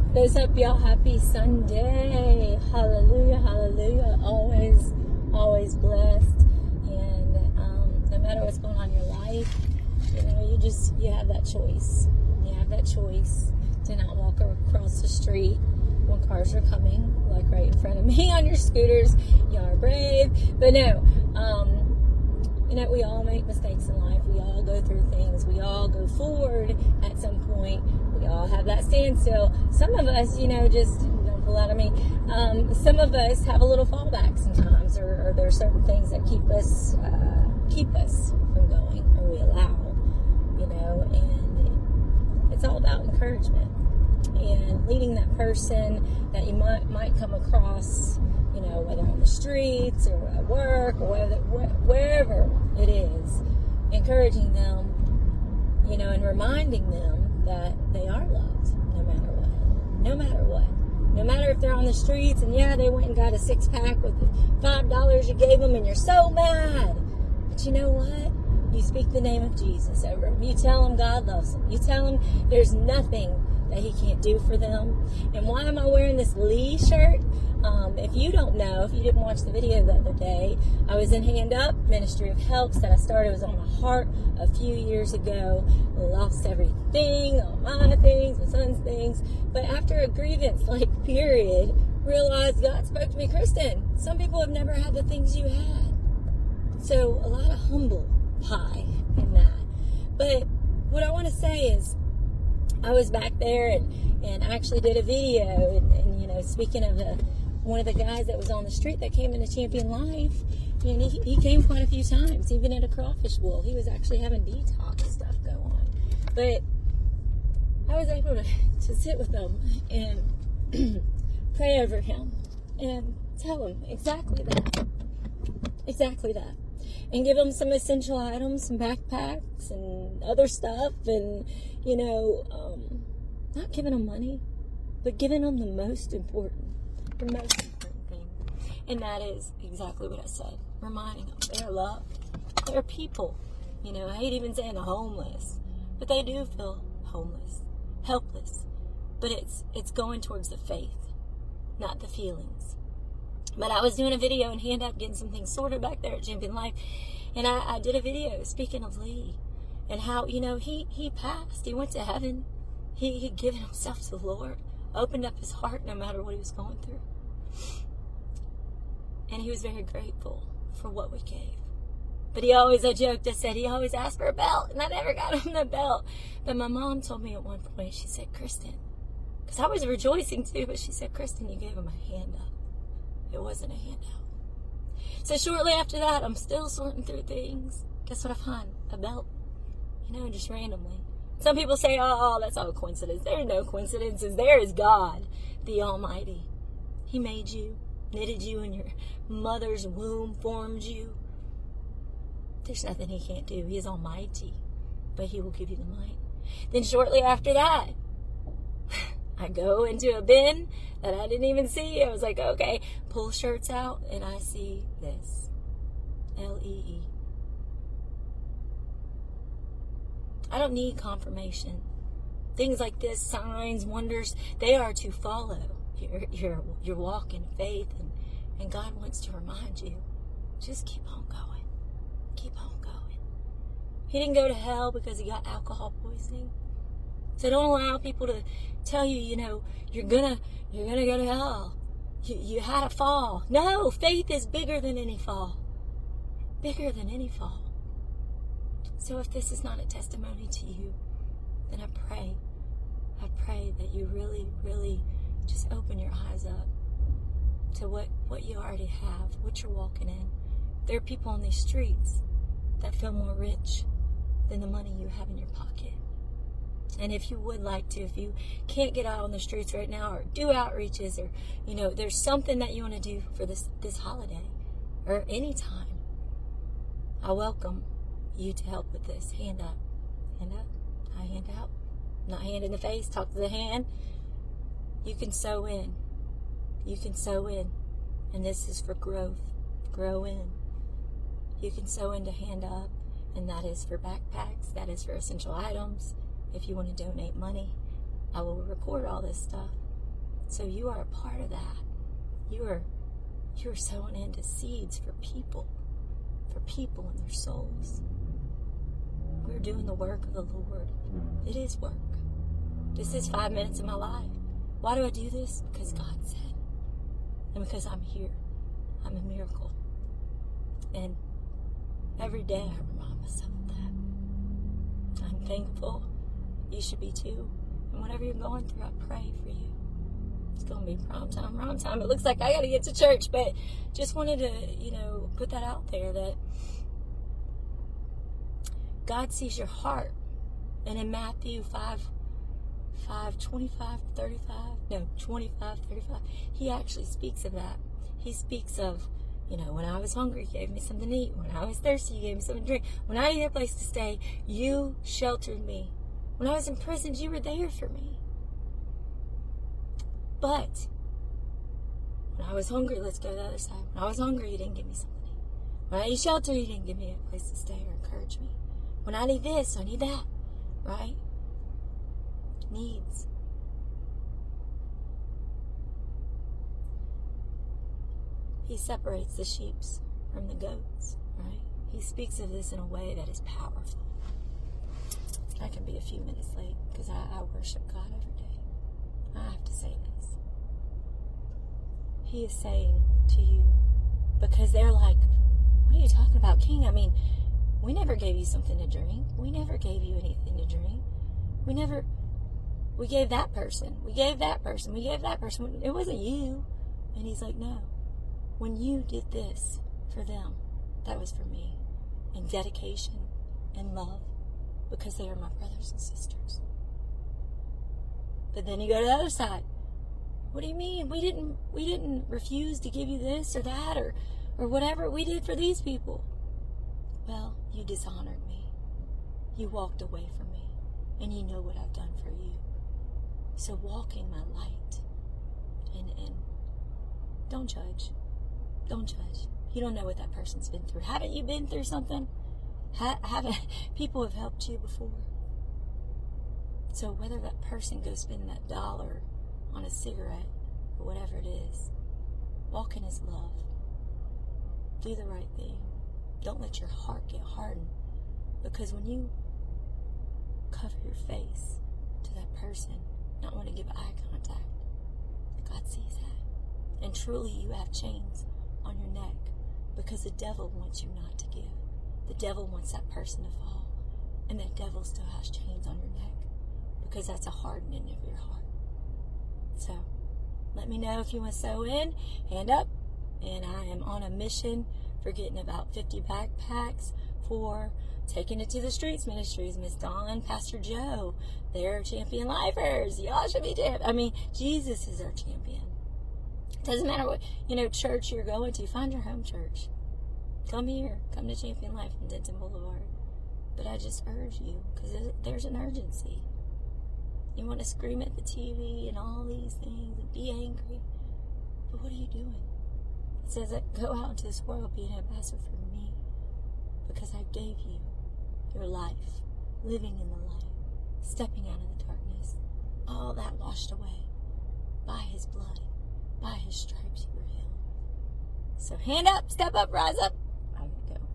What is up, y'all? Happy Sunday. Hallelujah, hallelujah. Always blessed. And no matter what's going on in your life, you have that choice. You have that choice to not walk across the street when cars are coming, like right in front of me on your scooters. Y'all are brave. But no, we all make mistakes in life. We all go through things. We all go forward at some point. We all have that standstill. Some of us, just don't pull out of me. Some of us have a little fallback sometimes, or there are certain things that keep us from going, or we allow, and it's all about encouragement and leading that person that you might come across, whether on the streets or at work or wherever it is, encouraging them, and reminding them that they are loved no matter what. No matter if they're on the streets and they went and got a 6-pack with the $5 you gave them and you're so mad. But you know what? You speak the name of Jesus over them. You tell them God loves them. You tell them there's nothing that he can't do for them. And why am I wearing this Lee shirt? If you don't know, if you didn't watch the video the other day, I was in Hand Up, Ministry of Helps, that I started. It was on my heart a few years ago. I lost everything, all my things, my son's things. But after a grievance, period, realized God spoke to me, Kristen, some people have never had the things you had. So a lot of humble pie in that. But what I want to say is, I was back there and actually did a video and speaking of one of the guys that was on the street that came into Champion Life, and he came quite a few times, even at a crawfish bowl. He was actually having detox stuff go on. But I was able to sit with him and pray over him and tell him exactly that. And give him some essential items, some backpacks and other stuff, and not giving them money, but giving them the most important thing, and that is exactly what I said. Reminding them they're loved, they're people. I hate even saying the homeless, but they do feel homeless, helpless. But it's going towards the faith, not the feelings. But I was doing a video and Hand Up, getting some things sorted back there at Champion Life. And I did a video speaking of Lee and how, he passed. He went to heaven. He'd given himself to the Lord, opened up his heart no matter what he was going through. And he was very grateful for what we gave. But I joked, I said he always asked for a belt, and I never got him the belt. But my mom told me at one point, she said, Kristen, because I was rejoicing too, but she said, Kristen, you gave him a hand up. It wasn't a handout. So shortly after that, I'm still sorting through things. Guess what I find? A belt. Just randomly. Some people say, oh, that's all coincidence. There are no coincidences. There is God, the Almighty. He made you, knitted you in your mother's womb, formed you. There's nothing he can't do. He is almighty, but he will give you the might. Then shortly after that, I go into a bin that I didn't even see. I was like, okay, pull shirts out, and I see this. Lee. I don't need confirmation. Things like this, signs, wonders, they are to follow your walk in faith, and God wants to remind you, just keep on going. Keep on going. He didn't go to hell because he got alcohol poisoning. So don't allow people to tell you, you're gonna go to hell. You had a fall. No, faith is bigger than any fall. Bigger than any fall. So if this is not a testimony to you, then I pray that you really, really just open your eyes up to what you already have, what you're walking in. There are people on these streets that feel more rich than the money you have in your pocket. And if you would like to, if you can't get out on the streets right now or do outreaches, or, there's something that you want to do for this holiday or any time, I welcome you to help with this. Hand up. Hand up. I hand out. Not hand in the face. Talk to the hand. You can sow in. You can sow in. And this is for growth. Grow in. You can sow into Hand Up, and that is for backpacks. That is for essential items. If you want to donate money, I will record all this stuff. So you are a part of that. You are sowing into seeds for people and their souls. We're doing the work of the Lord. It is work. This is 5 minutes of my life. Why do I do this? Because God said. And because I'm here. I'm a miracle. And every day I remind myself of that. I'm thankful. You should be too. And whatever you're going through, I pray for you. It's going to be wrong time. It looks like I got to get to church, but just wanted to, put that out there that God sees your heart. And in Matthew 25, 35, he actually speaks of that. He speaks of, when I was hungry, you gave me something to eat. When I was thirsty, you gave me something to drink. When I needed a place to stay, you sheltered me. When I was in prison, you were there for me. But when I was hungry, let's go to the other side. When I was hungry, you didn't give me something to eat. When I need shelter, you didn't give me a place to stay or encourage me. When I need this, I need that, right? Needs. He separates the sheep from the goats, right? He speaks of this in a way that is powerful. I can be a few minutes late because I worship God every day. I have to say this. He is saying to you, because they're like, what are you talking about, King? I mean, we never gave you something to drink. We never gave you anything to drink. We gave that person. We gave that person. We gave that person. It wasn't you. And he's like, no. When you did this for them, that was for me. In dedication and love. Because they are my brothers and sisters. But then you go to the other side. What do you mean? We didn't refuse to give you this or that or whatever we did for these people. Well, you dishonored me. You walked away from me. And you know what I've done for you. So walk in my light. And don't judge. Don't judge. You don't know what that person's been through. Haven't you been through something? Haven't people have helped you before? So whether that person goes spend that $1 on a cigarette or whatever it is, walk in his love. Do the right thing. Don't let your heart get hardened. Because when you cover your face to that person, not want to give eye contact, God sees that. And truly you have chains on your neck because the devil wants you not to give. The devil wants that person to fall. And the devil still has chains on your neck because that's a hardening of your heart. So let me know if you want to sew in, hand up. And I am on a mission for getting about 50 backpacks for Taking It to the Streets Ministries. Miss Dawn, Pastor Joe, they're champion lifers. Y'all should be Jesus is our champion. It doesn't matter what, church you're going to. Find your home church. Come here. Come to Champion Life in Denton Boulevard. But I just urge you, because there's an urgency. You want to scream at the TV and all these things and be angry. But what are you doing? It says that go out into this world, be an ambassador for me. Because I gave you your life, living in the light, stepping out of the darkness. All that washed away by his blood, by his stripes you were healed. So hand up, step up, rise up.